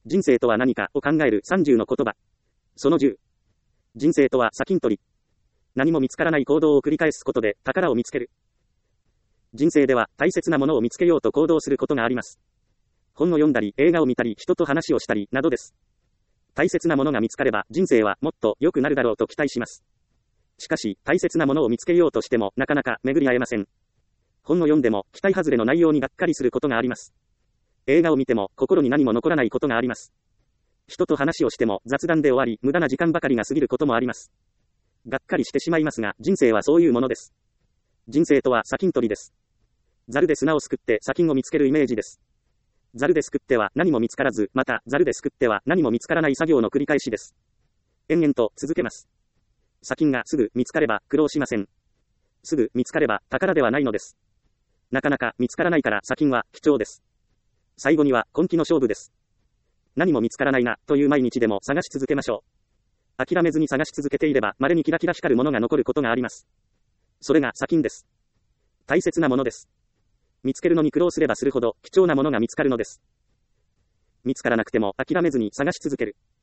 人生とは何かを考える30の言葉。その10。人生とは砂金取り。何も見つからない行動を繰り返すことで宝を見つける。人生では大切なものを見つけようと行動することがあります。本を読んだり、映画を見たり、人と話をしたり、などです。大切なものが見つかれば人生はもっと良くなるだろうと期待します。しかし、大切なものを見つけようとしてもなかなか巡り合えません。本を読んでも期待外れの内容にがっかりすることがあります。映画を見ても心に何も残らないことがあります。人と話をしても雑談で終わり、無駄な時間ばかりが過ぎることもあります。がっかりしてしまいますが、人生はそういうものです。人生とは砂金取りです。ザルで砂をすくって砂金を見つけるイメージです。ザルですくっては何も見つからず、またザルですくっては何も見つからない作業の繰り返しです。延々と続けます。砂金がすぐ見つかれば苦労しません。すぐ見つかれば宝ではないのです。なかなか見つからないから砂金は貴重です。最後には根気の勝負です。何も見つからないなという毎日でも探し続けましょう。諦めずに探し続けていれば稀にキラキラ光るものが残ることがあります。それが砂金です。大切なものです。見つけるのに苦労すればするほど貴重なものが見つかるのです。見つからなくても諦めずに探し続ける。